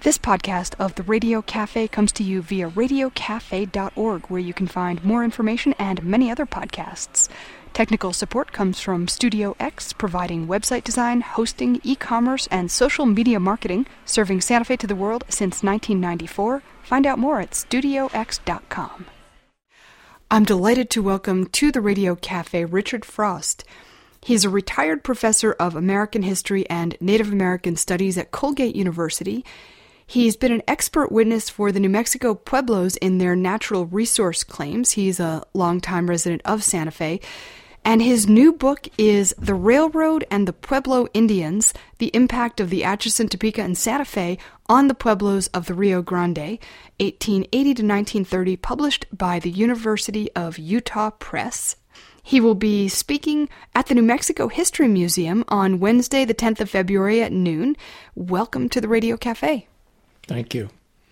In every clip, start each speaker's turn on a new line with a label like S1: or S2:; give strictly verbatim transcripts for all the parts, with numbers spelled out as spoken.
S1: This podcast of the Radio Cafe comes to you via radio cafe dot org, where you can find more information and many other podcasts. Technical support comes from Studio X, providing website design, hosting, e-commerce, and social media marketing, serving Santa Fe to the world since nineteen ninety-four. Find out more at studio x dot com. I'm delighted to welcome to the Radio Cafe Richard Frost. He's a retired professor of American history and Native American studies at Colgate University. He's been an expert witness for the New Mexico Pueblos in their natural resource claims. He's a longtime resident of Santa Fe. And his new book is The Railroad and the Pueblo Indians, The Impact of the Atchison, Topeka, and Santa Fe on the Pueblos of the Rio Grande, eighteen eighty to nineteen thirty, published by the University of Utah Press. He will be speaking at the New Mexico History Museum on Wednesday, the tenth of February at noon. Welcome to the Radio Cafe.
S2: Thank you.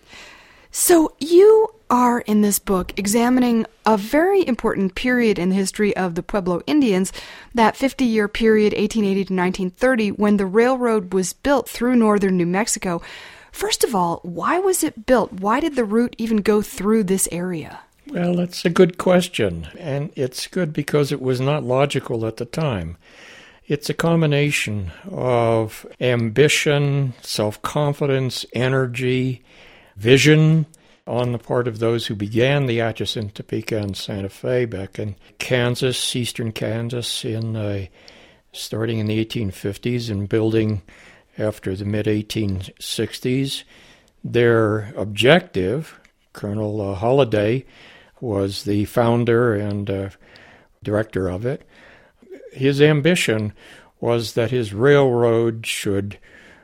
S1: So you are in this book examining a very important period in the history of the Pueblo Indians, that fifty-year period, eighteen eighty to nineteen thirty, when the railroad was built through northern New Mexico. First of all, why was it built? Why did the route even go through this area?
S2: Well, that's a good question, and it's good because it was not logical at the time. It's a combination of ambition, self-confidence, energy, vision on the part of those who began the Atchison, Topeka, and Santa Fe back in Kansas, eastern Kansas, in uh, starting in the eighteen fifties and building after the mid eighteen sixties. Their objective, Colonel uh, Holliday was the founder and uh, director of it. His ambition was that his railroad should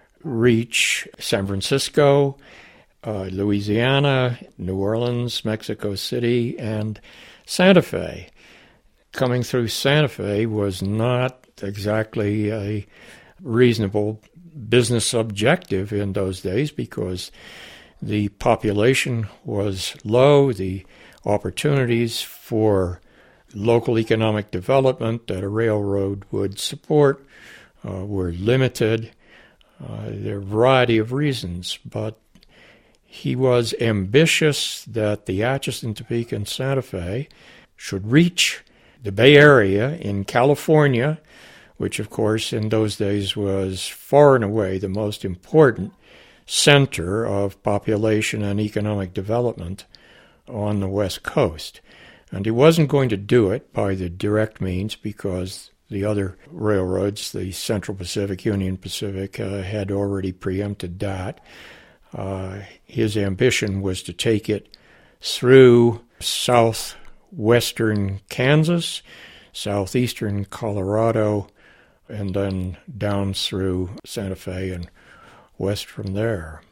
S2: reach San Francisco, uh, Louisiana, New Orleans, Mexico City, and Santa Fe. Coming through Santa Fe was not exactly a reasonable business objective in those days because the population was low, the opportunities for local economic development that a railroad would support uh, were limited. Uh, there are a variety of reasons, but he was ambitious that the Atchison, Topeka, and Santa Fe should reach the Bay Area in California, which, of course, in those days was far and away the most important center of population and economic development on the West Coast. And he wasn't going to do it by the direct means because the other railroads, the Central Pacific, Union Pacific, uh, had already preempted that. Uh, his ambition was to take it through southwestern Kansas, southeastern Colorado, and then down through Santa Fe and west from there.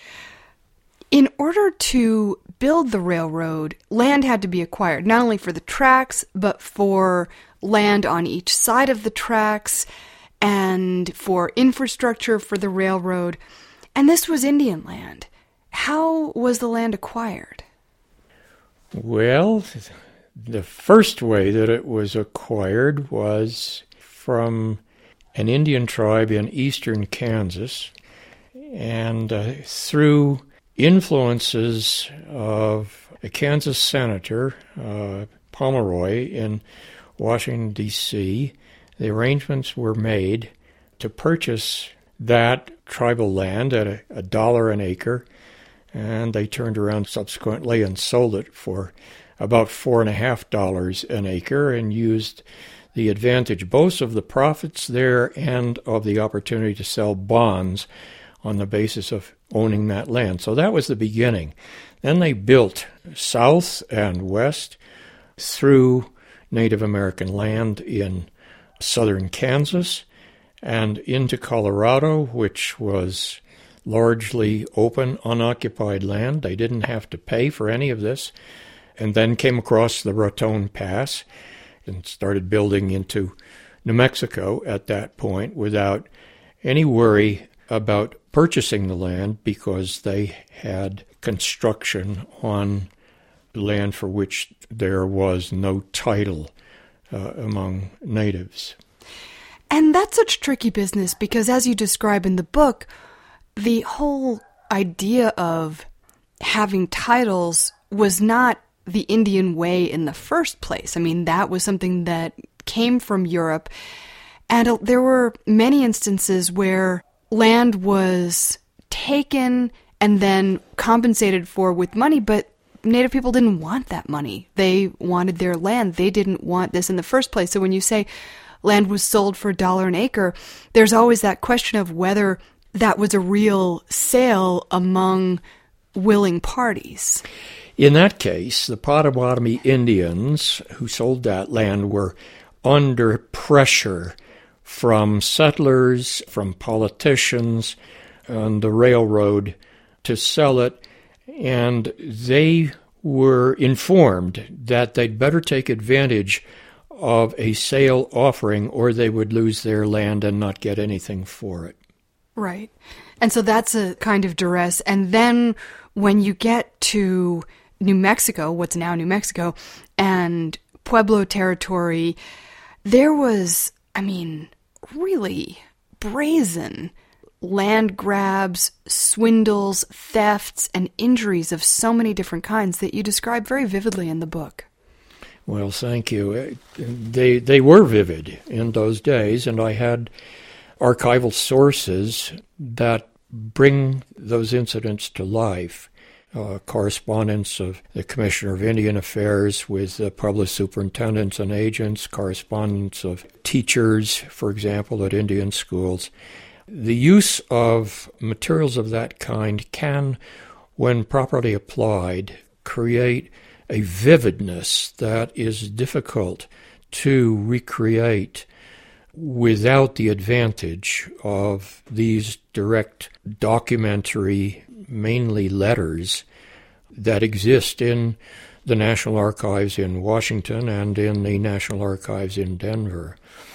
S1: In order to build the railroad, land had to be acquired, not only for the tracks, but for land on each side of the tracks and for infrastructure for the railroad. And this was Indian land. How was the land acquired?
S2: Well, the first way that it was acquired was from an Indian tribe in eastern Kansas, and uh, through influences of a Kansas senator, uh, Pomeroy, in Washington, D C, the arrangements were made to purchase that tribal land at a, a dollar an acre, and they turned around subsequently and sold it for about four and a half dollars an acre and used the advantage both of the profits there and of the opportunity to sell bonds on the basis of owning that land. So that was the beginning. Then they built south and west through Native American land in southern Kansas and into Colorado, which was largely open, unoccupied land. They didn't have to pay for any of this. And then came across the Raton Pass and started building into New Mexico at that point without any worry about purchasing the land because they had construction on land for which there was no title uh, among natives.
S1: And that's such tricky business because, as you describe in the book, the whole idea of having titles was not the Indian way in the first place. I mean, that was something that came from Europe. And there were many instances where land was taken and then compensated for with money, but Native people didn't want that money. They wanted their land. They didn't want this in the first place. So when you say land was sold for a dollar an acre, there's always that question of whether that was a real sale among willing parties.
S2: In that case, the Potawatomi Indians who sold that land were under pressure from settlers, from politicians, on the railroad to sell it, and they were informed that they'd better take advantage of a sale offering or they would lose their land and not get anything for it.
S1: Right. And so that's a kind of duress. And then when you get to New Mexico, what's now New Mexico, and Pueblo territory, there was, I mean, really brazen land grabs, swindles, thefts, and injuries of so many different kinds that you describe very vividly in the book.
S2: Well, thank you. They they were vivid in those days, and I had archival sources that bring those incidents to life. Uh, correspondence of the Commissioner of Indian Affairs with the public superintendents and agents, correspondence of teachers, for example, at Indian schools. The use of materials of that kind can, when properly applied, create a vividness that is difficult to recreate without the advantage of these direct documentary, mainly letters, that exist in the National Archives in Washington and in the National Archives in Denver.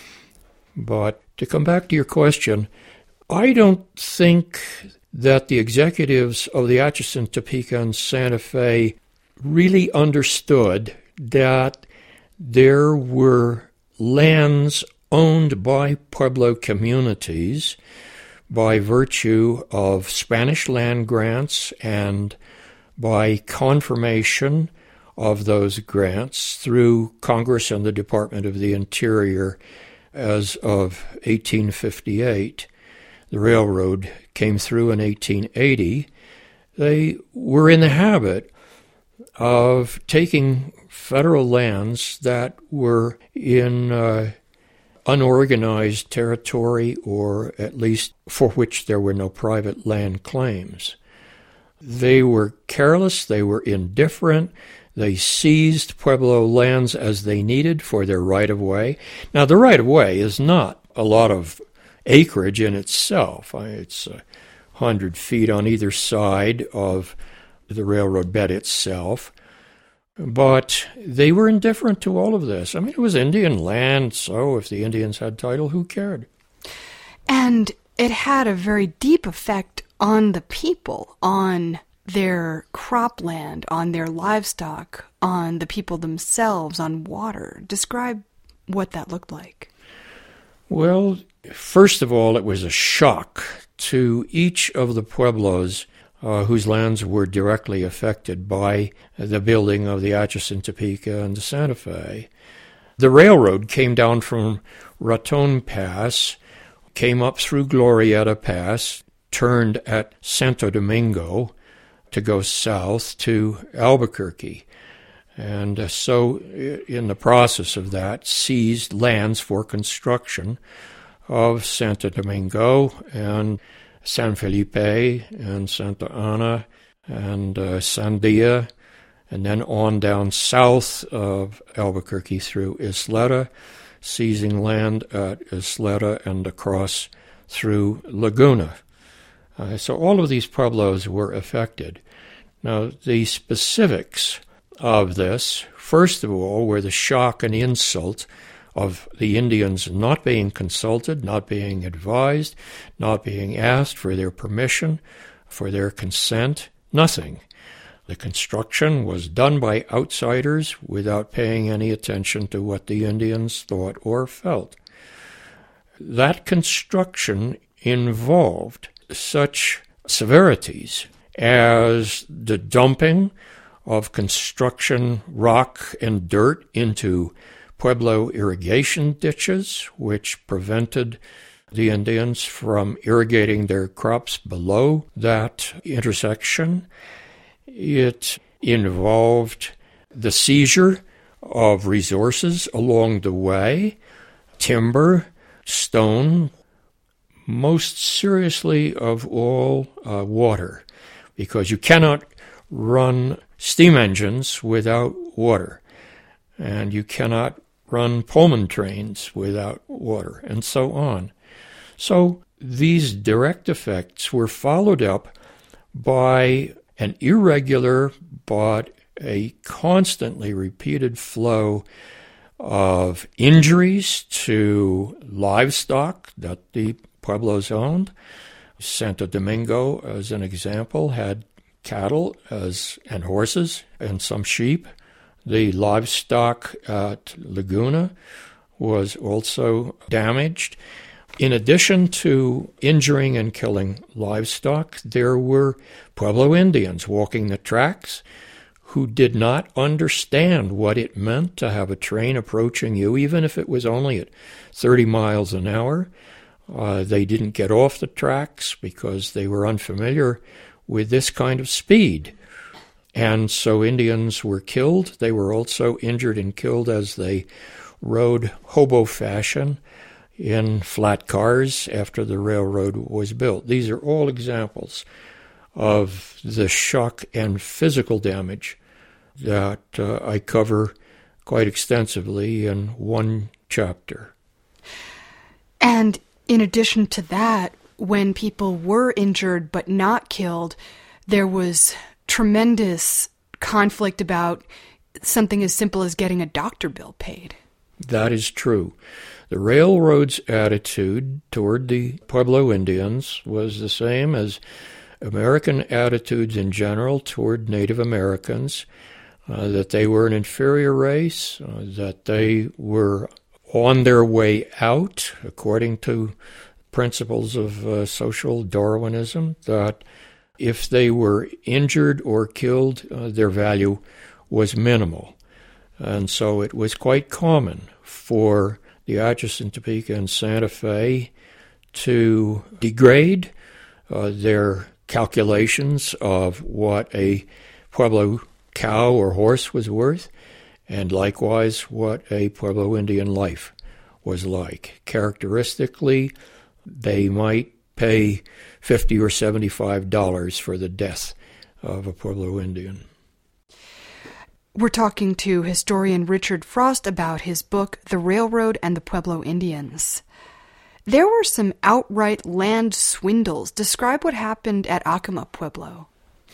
S2: But to come back to your question, I don't think that the executives of the Atchison, Topeka, and Santa Fe really understood that there were lands owned by Pueblo communities by virtue of Spanish land grants and by confirmation of those grants through Congress and the Department of the Interior as of eighteen fifty-eight. The railroad came through in eighteen eighty. They were in the habit of taking federal lands that were in uh, unorganized territory, or at least for which there were no private land claims. They were careless, they were indifferent, they seized Pueblo lands as they needed for their right-of-way. Now, the right-of-way is not a lot of acreage in itself. It's a hundred feet on either side of the railroad bed itself. But they were indifferent to all of this. I mean, it was Indian land, so if the Indians had title, who cared?
S1: And it had a very deep effect on the people, on their cropland, on their livestock, on the people themselves, on water. Describe what that looked like.
S2: Well, first of all, it was a shock to each of the Pueblos uh, whose lands were directly affected by the building of the Atchison, Topeka, and the Santa Fe. The railroad came down from Raton Pass, came up through Glorieta Pass, turned at Santo Domingo to go south to Albuquerque. And uh, so in the process of that, seized lands for construction of Santo Domingo and San Felipe and Santa Ana and uh, Sandia, and then on down south of Albuquerque through Isleta, seizing land at Isleta and across through Laguna. Uh, so all of these pueblos were affected. Now, the specifics of this, first of all, were the shock and insult of the Indians not being consulted, not being advised, not being asked for their permission, for their consent, nothing. The construction was done by outsiders without paying any attention to what the Indians thought or felt. That construction involved such severities as the dumping of construction rock and dirt into Pueblo irrigation ditches, which prevented the Indians from irrigating their crops below that intersection. It involved the seizure of resources along the way, timber, stone, most seriously of all, uh, water, because you cannot run steam engines without water, and you cannot run Pullman trains without water, and so on. So these direct effects were followed up by an irregular but a constantly repeated flow of injuries to livestock that the Pueblos owned. Santo Domingo, as an example, had cattle as and horses and some sheep. The livestock at Laguna was also damaged. In addition to injuring and killing livestock, there were Pueblo Indians walking the tracks who did not understand what it meant to have a train approaching you, even if it was only at thirty miles an hour. Uh, they didn't get off the tracks because they were unfamiliar with this kind of speed. And so Indians were killed. They were also injured and killed as they rode hobo fashion in flat cars after the railroad was built. These are all examples of the shock and physical damage that uh, I cover quite extensively in one chapter.
S1: And in addition to that, when people were injured but not killed, there was tremendous conflict about something as simple as getting a doctor bill paid.
S2: That is true. The railroad's attitude toward the Pueblo Indians was the same as American attitudes in general toward Native Americans, uh, that they were an inferior race, uh, that they were on their way out, according to principles of uh, social Darwinism, that if they were injured or killed, uh, their value was minimal. And so it was quite common for the Atchison, Topeka, and Santa Fe to degrade uh, their calculations of what a Pueblo cow or horse was worth, and likewise what a Pueblo Indian life was like. Characteristically, they might pay fifty or seventy-five dollars for the death of a Pueblo Indian.
S1: We're talking to historian Richard Frost about his book, The Railroad and the Pueblo Indians. There were some outright land swindles. Describe what happened at Acoma Pueblo.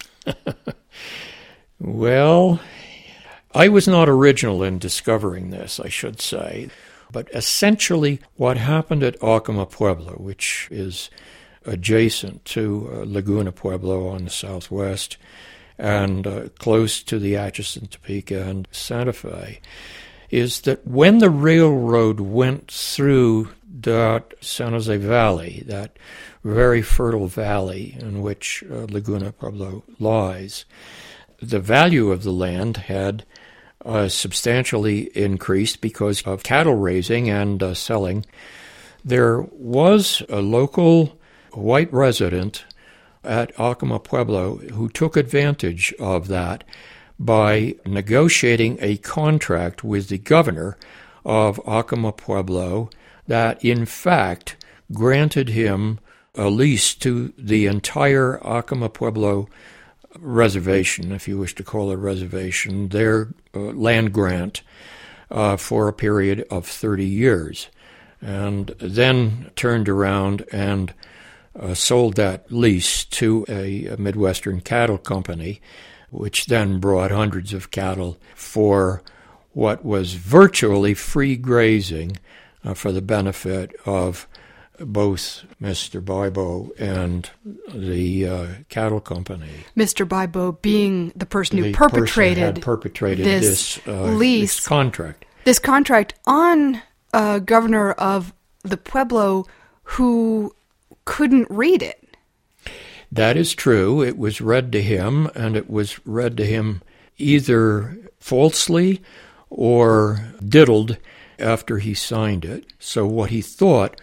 S2: Well, I was not original in discovering this, I should say. But essentially what happened at Acoma Pueblo, which is adjacent to uh, Laguna Pueblo on the southwest, and uh, close to the Atchison, Topeka, and Santa Fe, is that when the railroad went through that San Jose Valley, that very fertile valley in which uh, Laguna Pueblo lies, the value of the land had uh, substantially increased because of cattle raising and uh, selling. There was a local white resident at Acoma Pueblo who took advantage of that by negotiating a contract with the governor of Acoma Pueblo that in fact granted him a lease to the entire Acoma Pueblo reservation, if you wish to call it a reservation, their uh, land grant uh, for a period of thirty years, and then turned around and Uh, sold that lease to a, a Midwestern cattle company, which then brought hundreds of cattle for what was virtually free grazing uh, for the benefit of both Mister Bibo and the uh, cattle company.
S1: Mister Bibo being the person who
S2: the
S1: perpetrated,
S2: person had perpetrated
S1: this,
S2: this uh,
S1: lease,
S2: this contract.
S1: This contract on a governor of the Pueblo who couldn't read it.
S2: That is true. It was read to him, and it was read to him either falsely or diddled after he signed it. So what he thought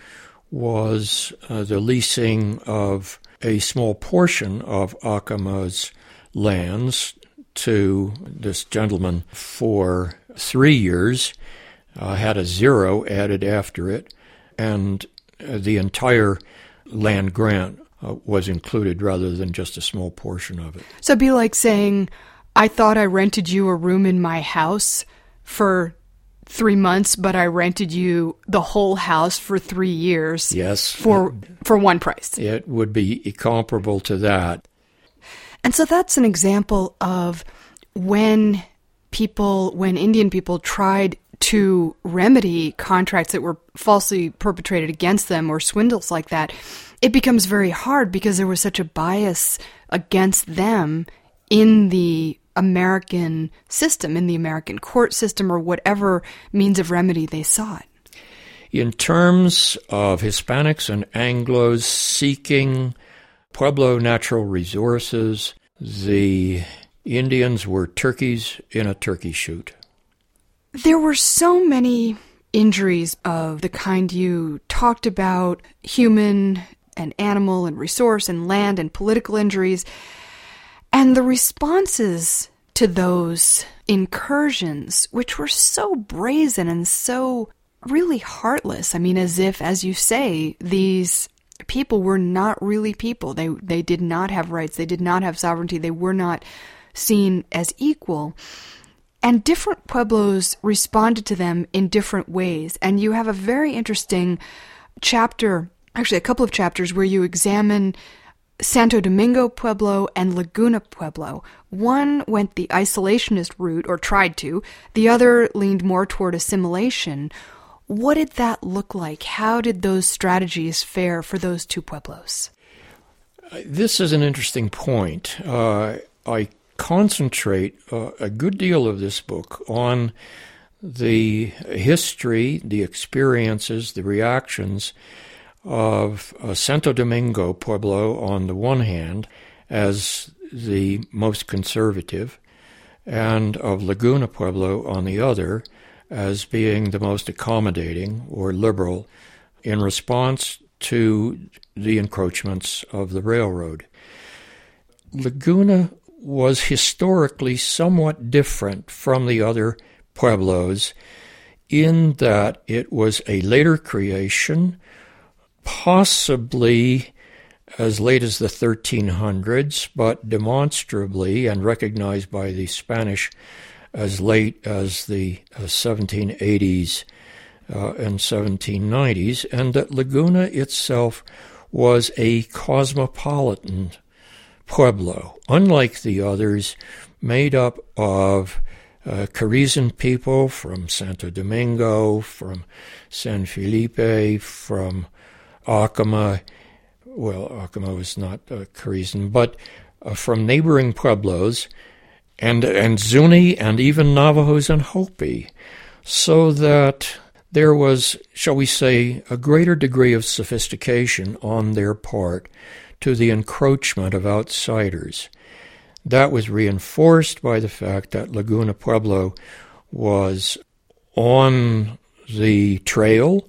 S2: was uh, the leasing of a small portion of Acama's lands to this gentleman for three years, uh, had a zero added after it, and uh, the entire land grant uh, was included rather than just a small portion of it.
S1: So it'd be like saying, I thought I rented you a room in my house for three months, but I rented you the whole house for three years.
S2: Yes.
S1: For, for one price.
S2: It would be comparable to that.
S1: And so that's an example of when people, when Indian people tried to remedy contracts that were falsely perpetrated against them or swindles like that, it becomes very hard because there was such a bias against them in the American system, in the American court system, or whatever means of remedy they sought.
S2: In terms of Hispanics and Anglos seeking Pueblo natural resources, the Indians were turkeys in a turkey shoot.
S1: There were so many injuries of the kind you talked about, human and animal and resource and land and political injuries, and the responses to those incursions, which were so brazen and so really heartless. I mean, as if, as you say, these people were not really people. They they did not have rights. They did not have sovereignty. They were not seen as equal. And different pueblos responded to them in different ways. And you have a very interesting chapter, actually a couple of chapters, where you examine Santo Domingo Pueblo and Laguna Pueblo. One went the isolationist route, or tried to. The other leaned more toward assimilation. What did that look like? How did those strategies fare for those two pueblos?
S2: This is an interesting point. Uh, I concentrate uh, a good deal of this book on the history, the experiences, the reactions of uh, Santo Domingo Pueblo on the one hand as the most conservative, and of Laguna Pueblo on the other as being the most accommodating or liberal in response to the encroachments of the railroad. Laguna was historically somewhat different from the other pueblos in that it was a later creation, possibly as late as the thirteen hundreds, but demonstrably and recognized by the Spanish as late as the uh, seventeen eighties uh, and seventeen nineties, and that Laguna itself was a cosmopolitan pueblo, unlike the others, made up of uh, Carrizan people from Santo Domingo, from San Felipe, from Acama. Well, Acama was not uh, Carrizan, but uh, from neighboring pueblos, and and Zuni, and even Navajos and Hopi, so that there was, shall we say, a greater degree of sophistication on their part to the encroachment of outsiders. That was reinforced by the fact that Laguna Pueblo was on the trail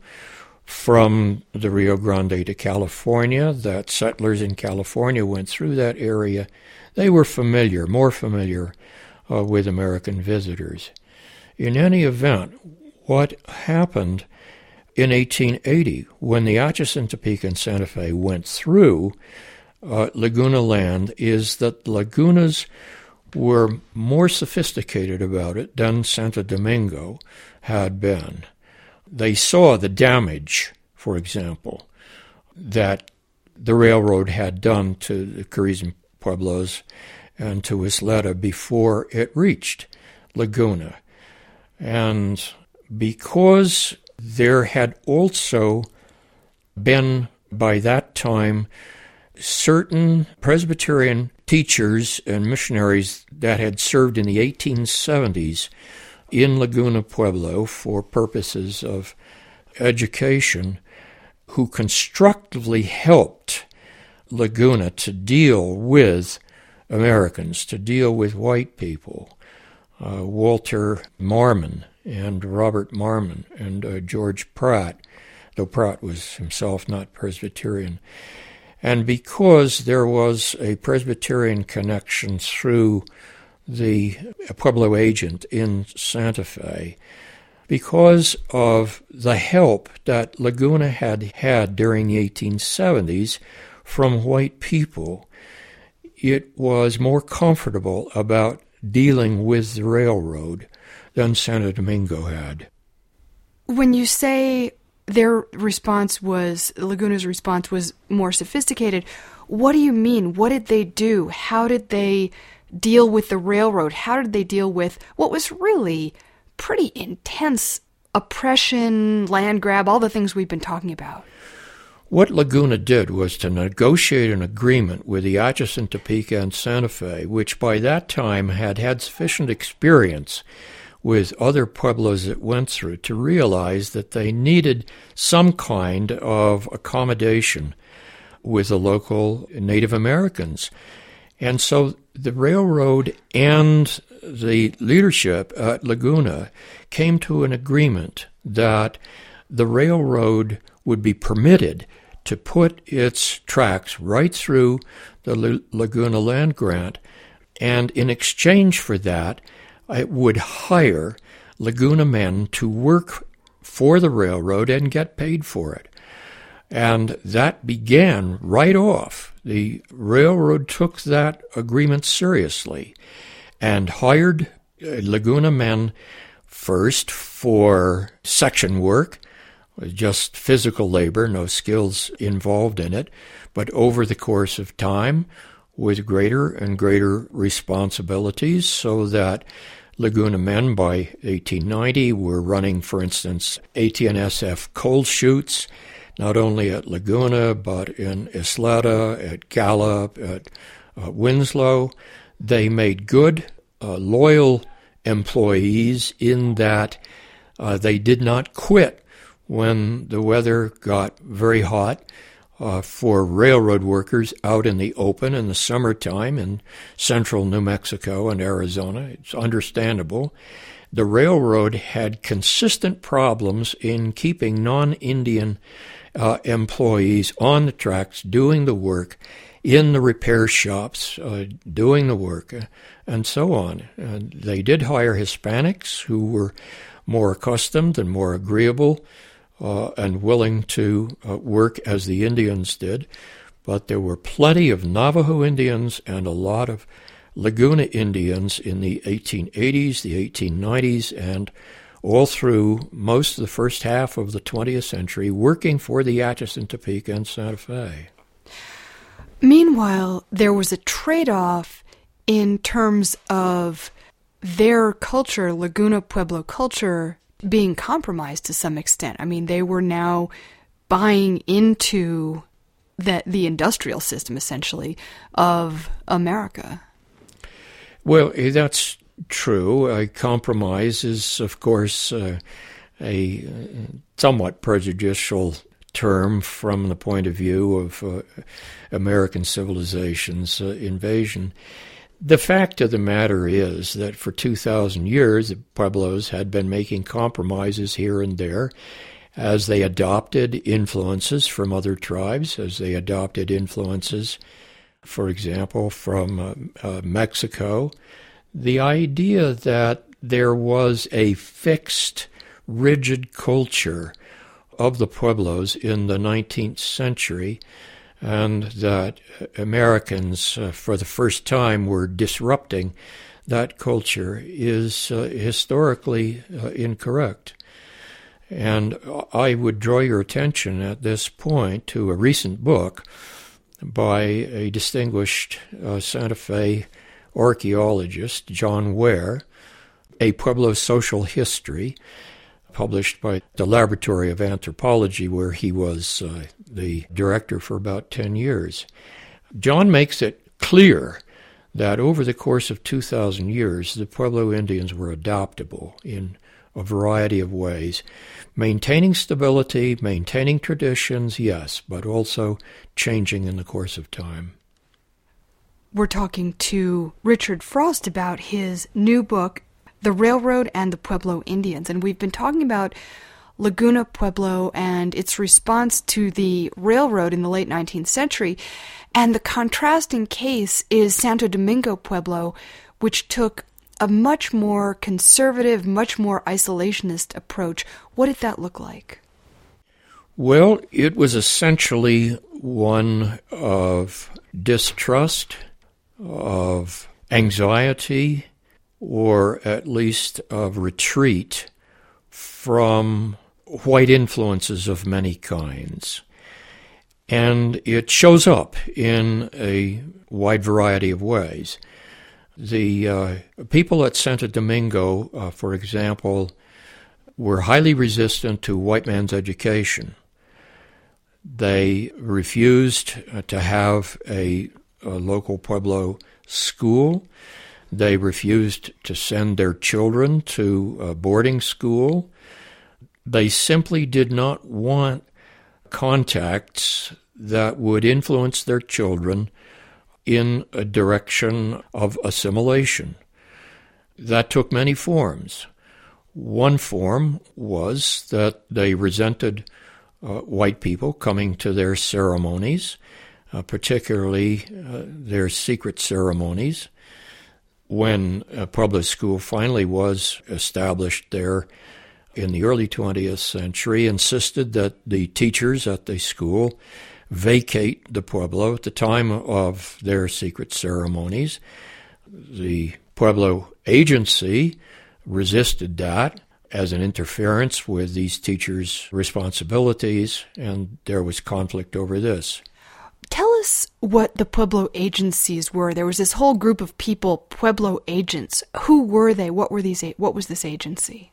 S2: from the Rio Grande to California, that settlers in California went through that area. They were familiar, more familiar uh, with American visitors. In any event, what happened in eighteen eighty, when the Atchison, Topeka, and Santa Fe went through uh, Laguna land, is that Lagunas were more sophisticated about it than Santo Domingo had been. They saw the damage, for example, that the railroad had done to the Carrizan pueblos and to Isleta before it reached Laguna. And because there had also been, by that time, certain Presbyterian teachers and missionaries that had served in the eighteen seventies in Laguna Pueblo for purposes of education, who constructively helped Laguna to deal with Americans, to deal with white people. Uh, Walter Marmon and Robert Marmon and uh, George Pratt, though Pratt was himself not Presbyterian. And because there was a Presbyterian connection through the Pueblo agent in Santa Fe, because of the help that Laguna had had during the eighteen seventies from white people, it was more comfortable about dealing with the railroad than Santo Domingo had.
S1: When you say their response was, Laguna's response was more sophisticated, what do you mean? What did they do? How did they deal with the railroad? How did they deal with what was really pretty intense oppression, land grab, all the things we've been talking about?
S2: What Laguna did was to negotiate an agreement with the Atchison, Topeka, and Santa Fe, which by that time had had sufficient experience with other pueblos it went through to realize that they needed some kind of accommodation with the local Native Americans. And so the railroad and the leadership at Laguna came to an agreement that the railroad would be permitted to put its tracks right through the Laguna land grant, and in exchange for that, it would hire Laguna men to work for the railroad and get paid for it. And that began right off. The railroad took that agreement seriously and hired Laguna men first for section work, just physical labor, no skills involved in it, but over the course of time with greater and greater responsibilities, so that Laguna men by eighteen ninety were running, for instance, A T N S F coal chutes, not only at Laguna, but in Isleta, at Gallup, at uh, Winslow. They made good, uh, loyal employees in that uh, they did not quit when the weather got very hot. Uh, for railroad workers out in the open in the summertime in central New Mexico and Arizona, it's understandable. The railroad had consistent problems in keeping non-Indian uh, employees on the tracks doing the work, in the repair shops, uh, doing the work, uh, and so on. Uh, they did hire Hispanics who were more accustomed and more agreeable Uh, and willing to uh, work as the Indians did, but there were plenty of Navajo Indians and a lot of Laguna Indians in the eighteen eighties, the eighteen nineties, and all through most of the first half of the twentieth century working for the Atchison, Topeka, and Santa Fe.
S1: Meanwhile, there was a trade-off in terms of their culture, Laguna Pueblo culture, being compromised to some extent. I mean, they were now buying into the, the industrial system, essentially, of America.
S2: Well, that's true. A compromise is, of course, uh, a somewhat prejudicial term from the point of view of uh, American civilization's uh, invasion. The fact of the matter is that for two thousand years, the Pueblos had been making compromises here and there as they adopted influences from other tribes, as they adopted influences, for example, from uh, uh, Mexico. The idea that there was a fixed, rigid culture of the Pueblos in the nineteenth century, and that Americans, uh, for the first time, were disrupting that culture is uh, historically uh, incorrect. And I would draw your attention at this point to a recent book by a distinguished uh, Santa Fe archaeologist, John Ware, A Pueblo Social History, published by the Laboratory of Anthropology, where he was uh, the director for about ten years. John makes it clear that over the course of two thousand years, the Pueblo Indians were adaptable in a variety of ways. Maintaining stability, maintaining traditions, yes, but also changing in the course of time.
S1: We're talking to Richard Frost about his new book, The Railroad and the Pueblo Indians, and we've been talking about Laguna Pueblo and its response to the railroad in the late nineteenth century, and the contrasting case is Santo Domingo Pueblo, which took a much more conservative, much more isolationist approach. What did that look like?
S2: Well, it was essentially one of distrust, of anxiety, or at least of retreat from white influences of many kinds. And it shows up in a wide variety of ways. The uh, people at Santo Domingo, uh, for example, were highly resistant to white man's education. They refused uh, to have a, a local Pueblo school. They refused to send their children to a boarding school. They simply did not want contacts that would influence their children in a direction of assimilation. That took many forms. One form was that they resented uh, white people coming to their ceremonies, uh, particularly uh, their secret ceremonies. When a public school finally was established there in the early twentieth century, insisted that the teachers at the school vacate the Pueblo at the time of their secret ceremonies. The Pueblo agency resisted that as an interference with these teachers' responsibilities, and there was conflict over this.
S1: Tell us what the Pueblo agencies were. There was this whole group of people, Pueblo agents. Who were they? What were these? What was this agency?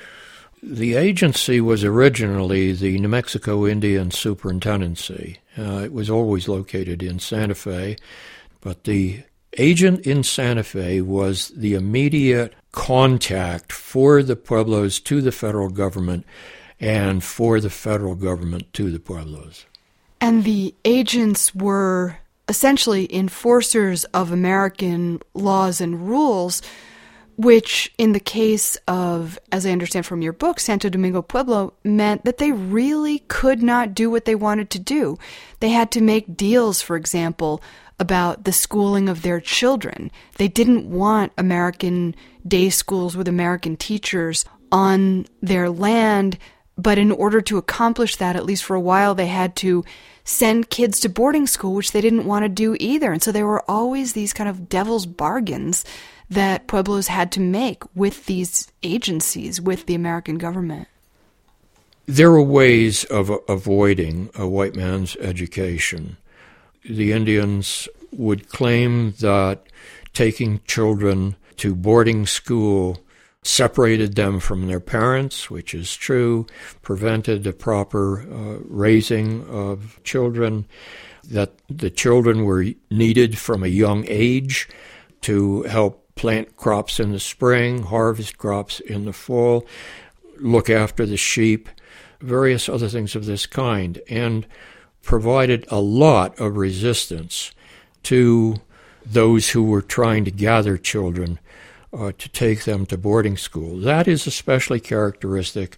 S2: The agency was originally the New Mexico Indian Superintendency. Uh, it was always located in Santa Fe, but the agent in Santa Fe was the immediate contact for the Pueblos to the federal government and for the federal government to the Pueblos.
S1: And the agents were essentially enforcers of American laws and rules, which in the case of, as I understand from your book, Santo Domingo Pueblo, meant that they really could not do what they wanted to do. They had to make deals, for example, about the schooling of their children. They didn't want American day schools with American teachers on their land, but in order to accomplish that, at least for a while, they had to send kids to boarding school, which they didn't want to do either. And so there were always these kind of devil's bargains that Pueblos had to make with these agencies, with the American government.
S2: There were ways of avoiding a white man's education. The Indians would claim that taking children to boarding school separated them from their parents, which is true, prevented the proper uh, raising of children, that the children were needed from a young age to help plant crops in the spring, harvest crops in the fall, look after the sheep, various other things of this kind, and provided a lot of resistance to those who were trying to gather children uh, to take them to boarding school. That is especially characteristic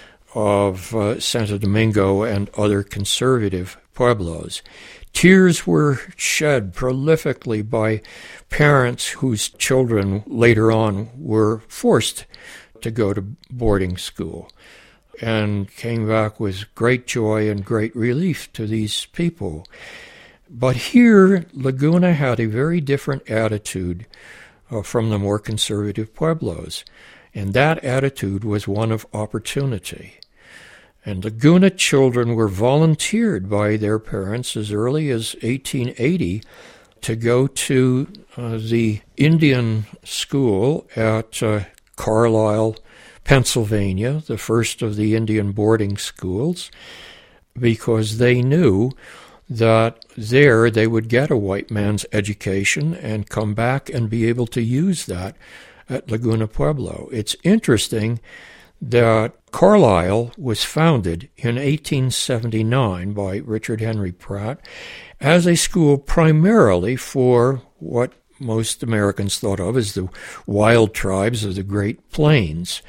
S2: of uh, Santo Domingo and other conservative pueblos. Tears were shed prolifically by parents whose children later on were forced to go to boarding school, and came back with great joy and great relief to these people. But here, Laguna had a very different attitude uh, from the more conservative pueblos, and that attitude was one of opportunity. And Laguna children were volunteered by their parents as early as eighteen eighty to go to uh, the Indian school at uh, Carlisle, Pennsylvania, the first of the Indian boarding schools, because they knew that there they would get a white man's education and come back and be able to use that at Laguna Pueblo. It's interesting that Carlisle was founded in eighteen seventy-nine by Richard Henry Pratt as a school primarily for what most Americans thought of as the wild tribes of the Great Plains.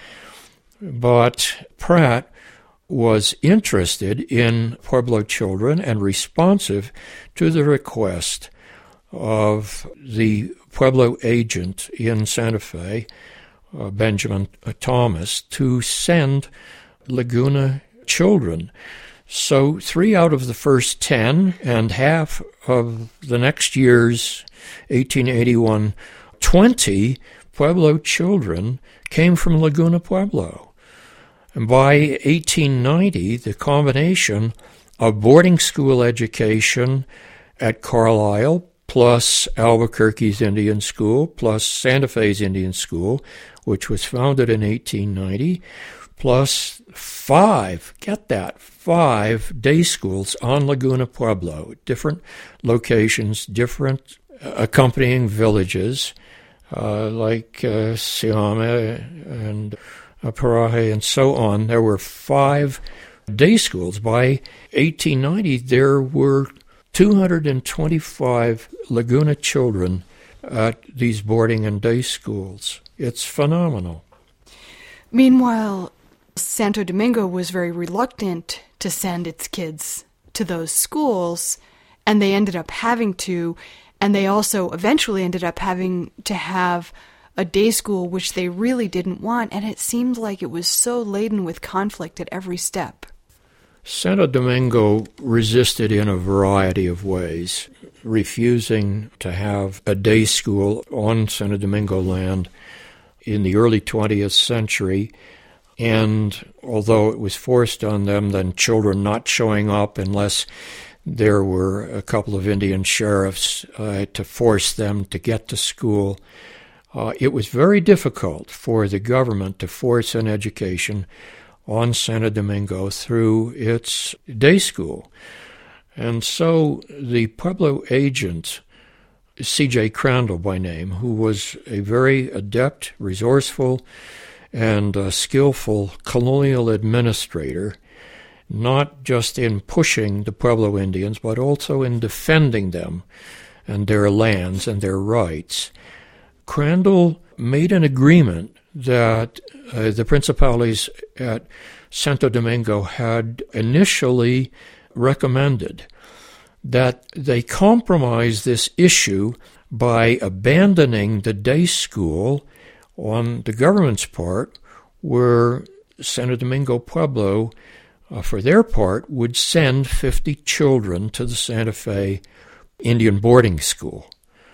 S2: But Pratt was interested in Pueblo children and responsive to the request of the Pueblo agent in Santa Fe, uh, Benjamin Thomas, to send Laguna children. So three out of the first ten and half of the next year's eighteen eighty-one, twenty Pueblo children came from Laguna Pueblo. And by eighteen ninety, the combination of boarding school education at Carlisle, plus Albuquerque's Indian School, plus Santa Fe's Indian School, which was founded in eighteen ninety, plus five, get that, five day schools on Laguna Pueblo, different locations, different accompanying villages, uh, like uh, Siame and uh, Paraje and so on. There were five day schools. By eighteen ninety, there were two hundred twenty-five Laguna children at these boarding and day schools. It's phenomenal.
S1: Meanwhile, Santo Domingo was very reluctant to send its kids to those schools, and they ended up having to, and they also eventually ended up having to have a day school, which they really didn't want, and it seemed like it was so laden with conflict at every step.
S2: Santo Domingo resisted in a variety of ways, refusing to have a day school on Santo Domingo land in the early twentieth century, and although it was forced on them, then children not showing up unless there were a couple of Indian sheriffs uh, to force them to get to school. Uh, it was very difficult for the government to force an education on Santo Domingo through its day school. And so the Pueblo agent, C J Crandall by name, who was a very adept, resourceful, and uh, skillful colonial administrator, not just in pushing the Pueblo Indians, but also in defending them and their lands and their rights, Crandall made an agreement that uh, the principalities at Santo Domingo had initially recommended, that they compromise this issue by abandoning the day school on the government's part, where Santo Domingo Pueblo, uh, for their part, would send fifty children to the Santa Fe Indian boarding school.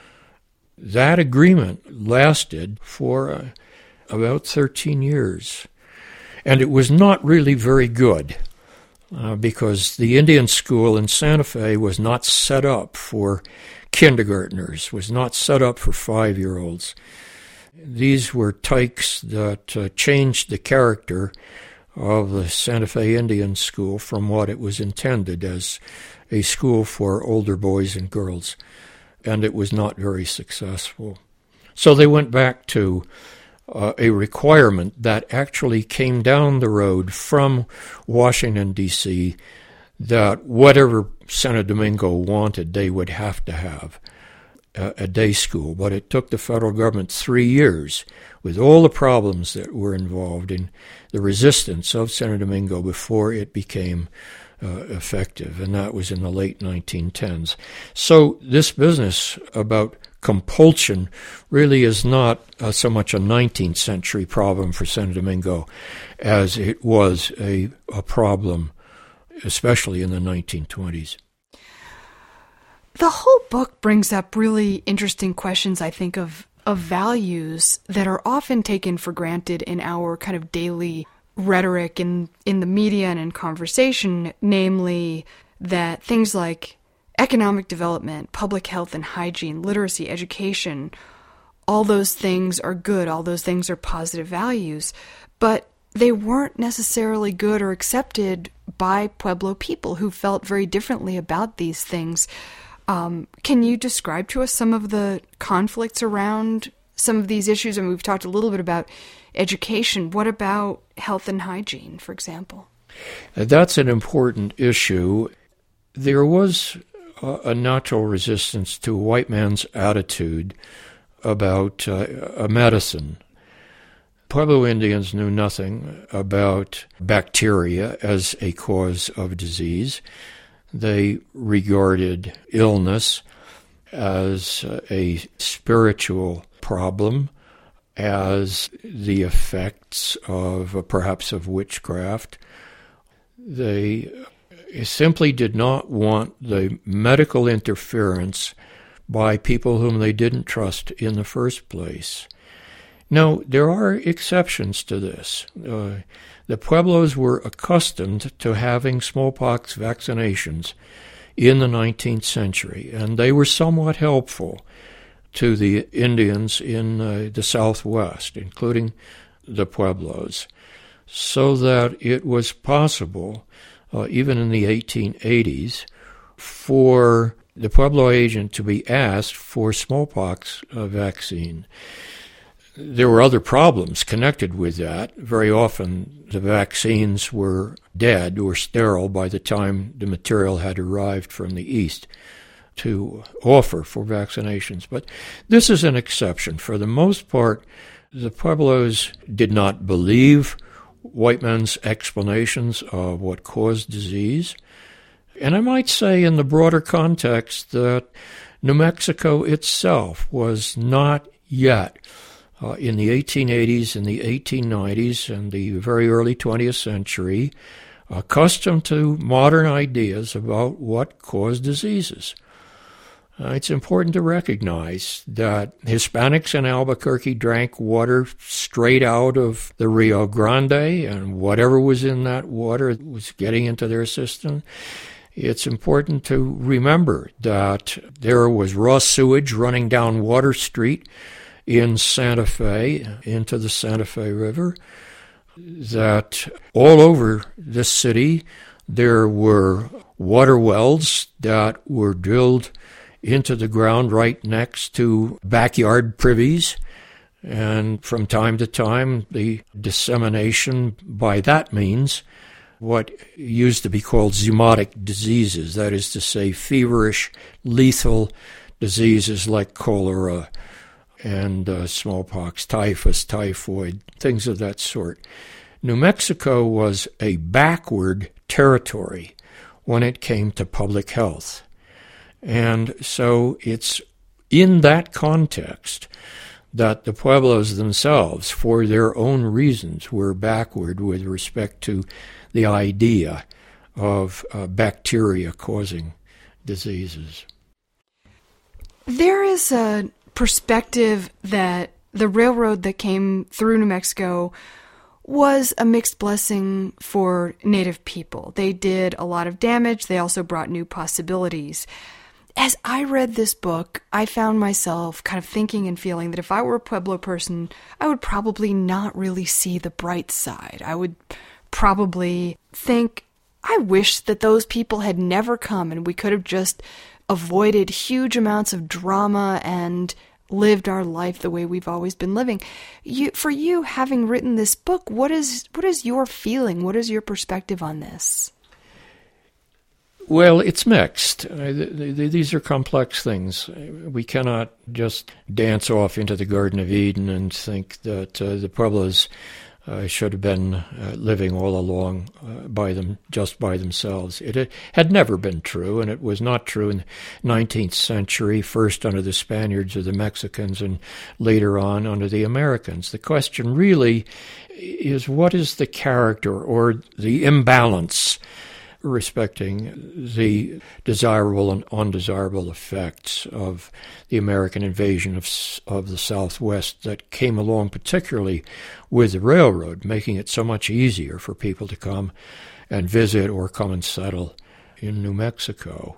S2: That agreement lasted for uh, about thirteen years, and it was not really very good uh, because the Indian school in Santa Fe was not set up for kindergartners, was not set up for five-year-olds. These were tykes that uh, changed the character of the Santa Fe Indian School from what it was intended as a school for older boys and girls, and it was not very successful. So they went back to uh, a requirement that actually came down the road from Washington, D C, that whatever Santo Domingo wanted, they would have to have a, a day school. But it took the federal government three years, with all the problems that were involved in the resistance of Santo Domingo, before it became Uh, effective, and that was in the late nineteen tens. So this business about compulsion really is not uh, so much a nineteenth century problem for Santo Domingo as it was a, a problem, especially in the nineteen twenties.
S1: The whole book brings up really interesting questions, I think, of, of values that are often taken for granted in our kind of daily rhetoric in, in the media and in conversation, namely that things like economic development, public health and hygiene, literacy, education, all those things are good, all those things are positive values, but they weren't necessarily good or accepted by Pueblo people who felt very differently about these things. Um, can you describe to us some of the conflicts around some of these issues? I mean, we've talked a little bit about education. What about health and hygiene, for example?
S2: That's an important issue. There was a natural resistance to a white man's attitude about uh, medicine. Pueblo Indians knew nothing about bacteria as a cause of disease. They regarded illness as a spiritual problem, as the effects of uh, perhaps of witchcraft. They simply did not want the medical interference by people whom they didn't trust in the first place. Now, there are exceptions to this. Uh, the Pueblos were accustomed to having smallpox vaccinations in the nineteenth century, and they were somewhat helpful to the Indians in uh, the Southwest, including the Pueblos, so that it was possible, uh, even in the eighteen eighties, for the Pueblo agent to be asked for smallpox uh, vaccine. There were other problems connected with that. Very often the vaccines were dead or sterile by the time the material had arrived from the East to offer for vaccinations. But this is an exception. For the most part, the Pueblos did not believe white men's explanations of what caused disease. And I might say in the broader context that New Mexico itself was not yet, uh, in the eighteen eighties and the eighteen nineties and the very early twentieth century, accustomed to modern ideas about what caused diseases. Uh, it's important to recognize that Hispanics in Albuquerque drank water straight out of the Rio Grande, and whatever was in that water was getting into their system. It's important to remember that there was raw sewage running down Water Street in Santa Fe into the Santa Fe River, that all over the city there were water wells that were drilled into the ground right next to backyard privies, and from time to time the dissemination by that means what used to be called zoonotic diseases, that is to say feverish, lethal diseases like cholera and uh, smallpox, typhus, typhoid, things of that sort. New Mexico was a backward territory when it came to public health. And so it's in that context that the Pueblos themselves, for their own reasons, were backward with respect to the idea of uh, bacteria causing diseases.
S1: There is a perspective that the railroad that came through New Mexico was a mixed blessing for Native people. They did a lot of damage. They also brought new possibilities. As I read this book, I found myself kind of thinking and feeling that if I were a Pueblo person, I would probably not really see the bright side. I would probably think, I wish that those people had never come and we could have just avoided huge amounts of drama and lived our life the way we've always been living. You, for you, having written this book, what is what is your feeling? What is your perspective on this?
S2: Well, it's mixed. Uh, th- th- these are complex things. We cannot just dance off into the Garden of Eden and think that uh, the Pueblos uh, should have been uh, living all along uh, by them, just by themselves. It had, had never been true, and it was not true in the nineteenth century, first under the Spaniards or the Mexicans, and later on under the Americans. The question really is, what is the character or the imbalance respecting the desirable and undesirable effects of the American invasion of of the Southwest that came along particularly with the railroad, making it so much easier for people to come and visit or come and settle in New Mexico.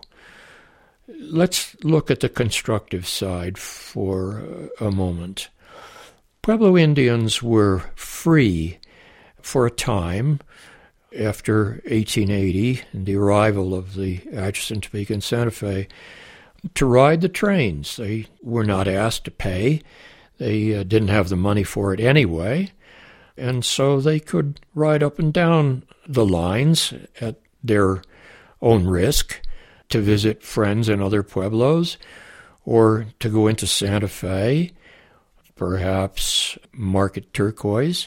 S2: Let's look at the constructive side for a moment. Pueblo Indians were free for a time after eighteen eighty and the arrival of the Atchison, Topeka, and Santa Fe to ride the trains. They were not asked to pay. They uh, didn't have the money for it anyway, and so they could ride up and down the lines at their own risk to visit friends in other pueblos, or to go into Santa Fe, perhaps market turquoise.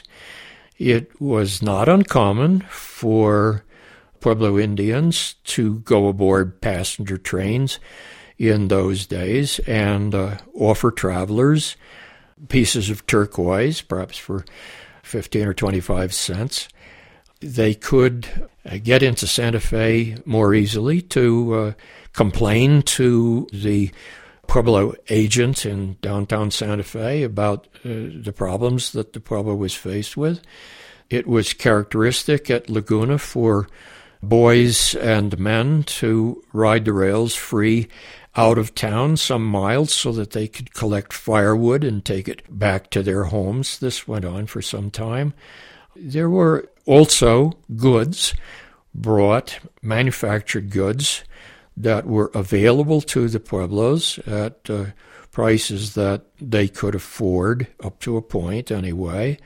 S2: It was not uncommon for Pueblo Indians to go aboard passenger trains in those days and uh, offer travelers pieces of turquoise, perhaps for fifteen or twenty-five cents. They could uh, get into Santa Fe more easily to uh, complain to the Pueblo agent in downtown Santa Fe about uh, the problems that the Pueblo was faced with. It was characteristic at Laguna for boys and men to ride the rails free out of town some miles so that they could collect firewood and take it back to their homes. This went on for some time. There were also goods brought, manufactured goods, that were available to the Pueblos at uh, prices that they could afford, up to a point anyway,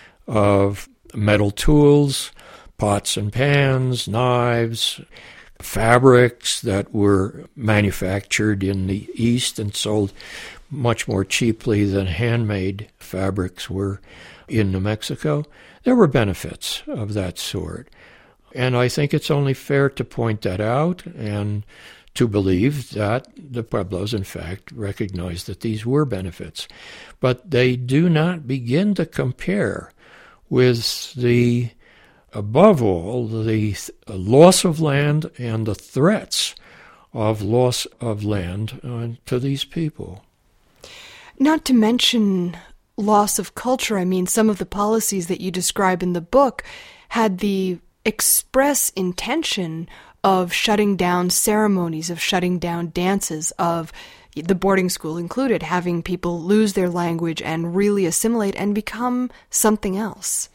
S2: of metal tools, pots and pans, knives, fabrics that were manufactured in the East and sold much more cheaply than handmade fabrics were in New Mexico. There were benefits of that sort. And I think it's only fair to point that out and to believe that the Pueblos, in fact, recognized that these were benefits. But they do not begin to compare with the, above all, the loss of land and the threats of loss of land uh, to these people.
S1: Not to mention loss of culture. I mean, some of the policies that you describe in the book had the express intention of shutting down ceremonies, of shutting down dances, of the boarding school included, having people lose their language and really assimilate and become something else.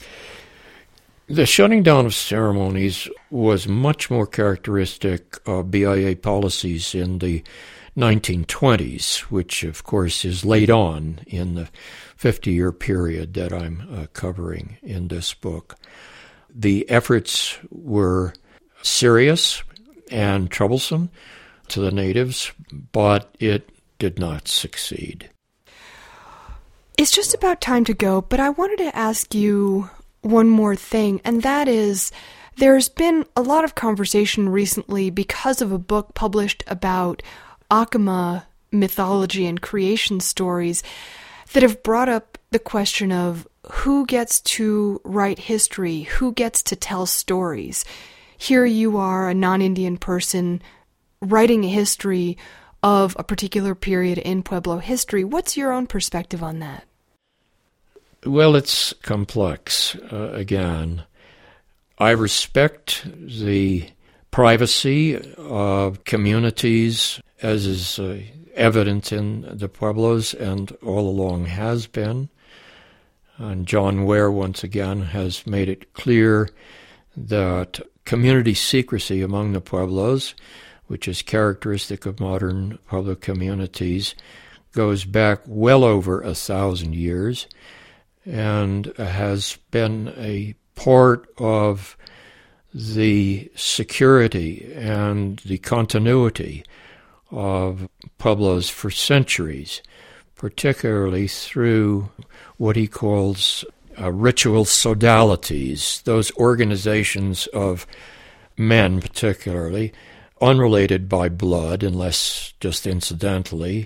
S2: The shutting down of ceremonies was much more characteristic of B I A policies in the nineteen twenties, which, of course, is late on in the fifty-year period that I'm uh, covering in this book. The efforts were serious and troublesome to the natives, but it did not succeed.
S1: It's just about time to go, but I wanted to ask you one more thing, and that is, there's been a lot of conversation recently because of a book published about Acoma mythology and creation stories that have brought up the question of who gets to write history, who gets to tell stories. Here you are, a non-Indian person, writing a history of a particular period in Pueblo history. What's your own perspective on that?
S2: Well, it's complex. Uh, again, I respect the privacy of communities, as is uh, evident in the Pueblos and all along has been. And John Ware, once again, has made it clear that community secrecy among the Pueblos, which is characteristic of modern Pueblo communities, goes back well over a thousand years and has been a part of the security and the continuity of Pueblos for centuries, particularly through what he calls uh, ritual sodalities, those organizations of men particularly, unrelated by blood, unless just incidentally,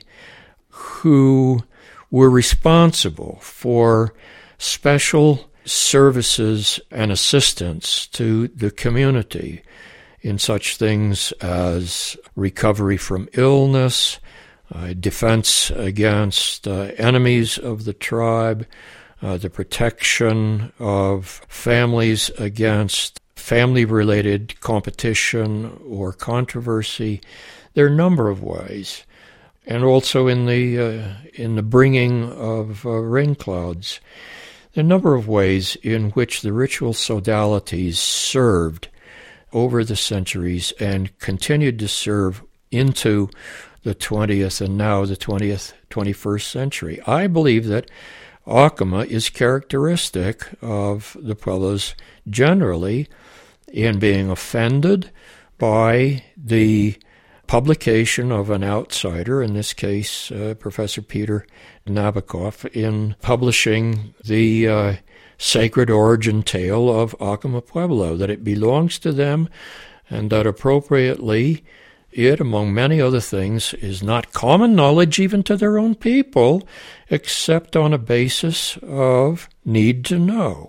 S2: who were responsible for special services and assistance to the community in such things as recovery from illness, uh, defense against uh, enemies of the tribe, uh, the protection of families against family-related competition or controversy. There are a number of ways, and also in the uh, in the bringing of uh, rain clouds. There are a number of ways in which the ritual sodalities served over the centuries and continued to serve into the twentieth and now the twentieth, twenty-first century. I believe that Acoma is characteristic of the Pueblos generally in being offended by the publication of an outsider, in this case uh, Professor Peter Nabokov, in publishing the uh, sacred origin tale of Acoma Pueblo, that it belongs to them and that appropriately it, among many other things, is not common knowledge even to their own people, except on a basis of need to know.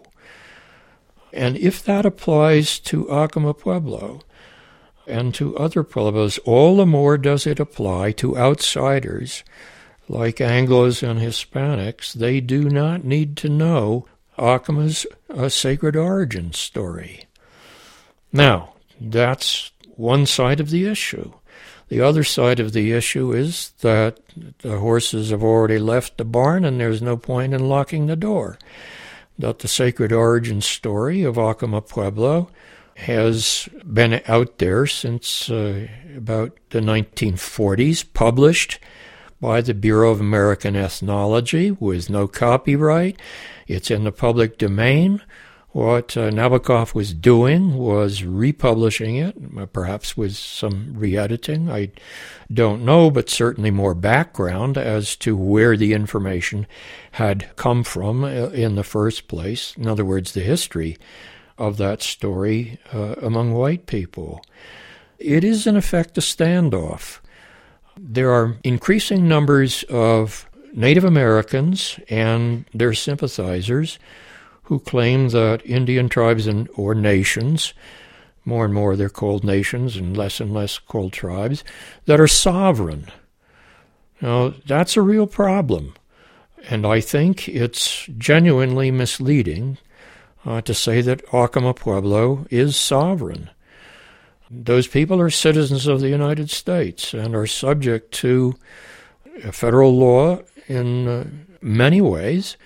S2: And if that applies to Acoma Pueblo and to other Pueblos, all the more does it apply to outsiders like Anglos and Hispanics. They do not need to know Acoma's uh, sacred origin story. Now, that's one side of the issue. The other side of the issue is that the horses have already left the barn and there's no point in locking the door. That the sacred origin story of Acoma Pueblo has been out there since uh, about the nineteen forties, published by the Bureau of American Ethnology with no copyright. It's in the public domain. What uh, Nabokov was doing was republishing it, perhaps with some re-editing. I don't know, but certainly more background as to where the information had come from in the first place. In other words, the history of that story uh, among white people. It is, in effect, a standoff. There are increasing numbers of Native Americans and their sympathizers who claim that Indian tribes and or nations, more and more they're called nations and less and less called tribes, that are sovereign. Now, that's a real problem, and I think it's genuinely misleading uh, to say that Acoma Pueblo is sovereign. Those people are citizens of the United States and are subject to federal law in uh, many ways,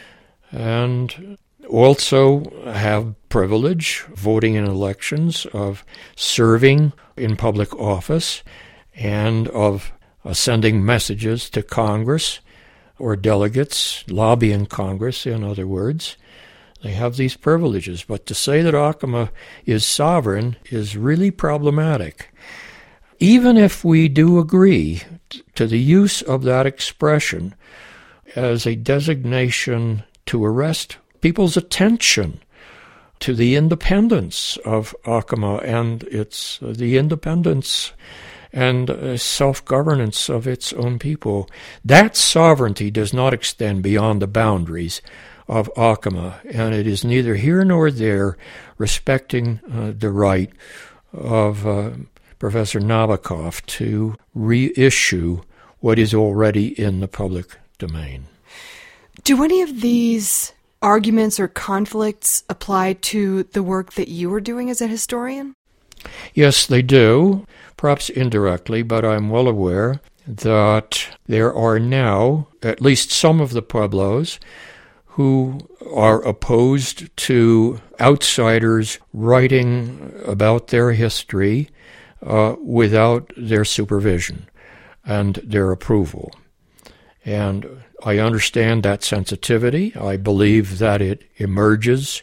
S2: and also have privilege, voting in elections, of serving in public office, and of uh, sending messages to Congress or delegates, lobbying Congress, in other words. They have these privileges. But to say that Acoma is sovereign is really problematic. Even if we do agree t- to the use of that expression as a designation to arrest people's attention to the independence of Acoma and its uh, the independence and uh, self-governance of its own people. That sovereignty does not extend beyond the boundaries of Acoma, and it is neither here nor there, respecting uh, the right of uh, Professor Nabokov to reissue what is already in the public domain.
S1: Do any of these arguments or conflicts apply to the work that you were doing as a historian?
S2: Yes, they do, perhaps indirectly, but I'm well aware that there are now at least some of the Pueblos who are opposed to outsiders writing about their history uh, without their supervision and their approval. And I understand that sensitivity. I believe that it emerges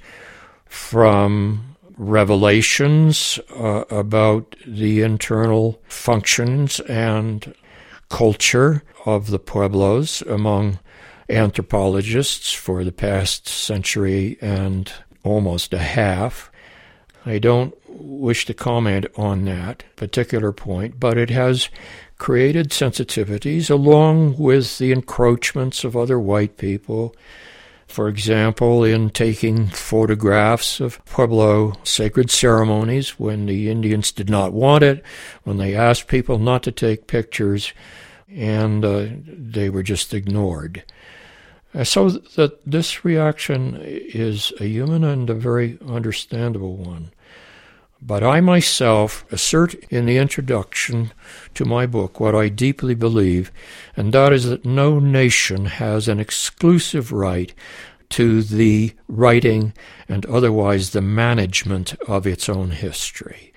S2: from revelations uh, about the internal functions and culture of the Pueblos among anthropologists for the past century and almost a half. I don't wish to comment on that particular point, but it has created sensitivities along with the encroachments of other white people. For example, in taking photographs of Pueblo sacred ceremonies when the Indians did not want it, when they asked people not to take pictures, and uh, they were just ignored. Uh, so that this reaction is a human and a very understandable one. But I myself assert in the introduction to my book what I deeply believe, and that is that no nation has an exclusive right to the writing and otherwise the management of its own history.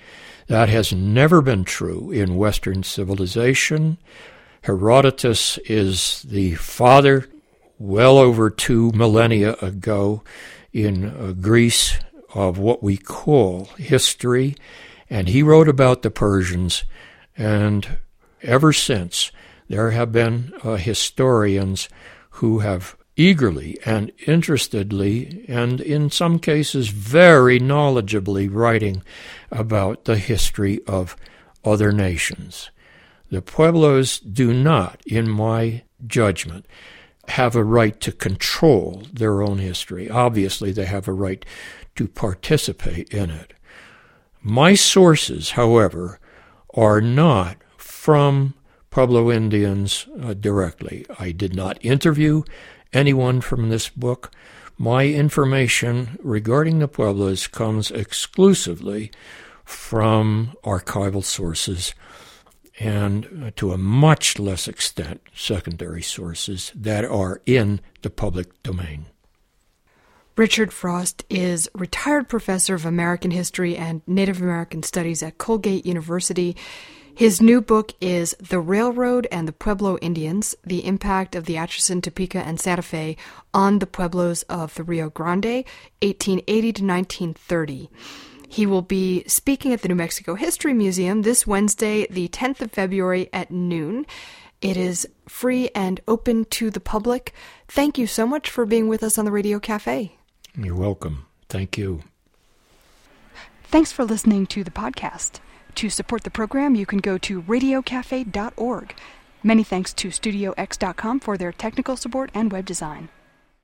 S2: That has never been true in Western civilization. Herodotus is the father, well over two millennia ago, in uh, Greece, of what we call history, and he wrote about the Persians, and ever since there have been uh, historians who have eagerly and interestedly, and in some cases very knowledgeably, writing about the history of other nations. The Pueblos do not, in my judgment, have a right to control their own history. Obviously, they have a right to participate in it. My sources, however, are not from Pueblo Indians uh, directly. I did not interview anyone from this book. My information regarding the Pueblos comes exclusively from archival sources and, to a much less extent, secondary sources that are in the public domain.
S1: Richard Frost is retired professor of American history and Native American studies at Colgate University. His new book is The Railroad and the Pueblo Indians, The Impact of the Atchison, Topeka, and Santa Fe on the Pueblos of the Rio Grande, eighteen eighty to nineteen thirty. He will be speaking at the New Mexico History Museum this Wednesday, the tenth of February at noon. It is free and open to the public. Thank you so much for being with us on the Radio Cafe.
S2: You're welcome. Thank you.
S1: Thanks for listening to the podcast. To support the program, you can go to radio cafe dot org. Many thanks to studio x dot com for their technical support and web design.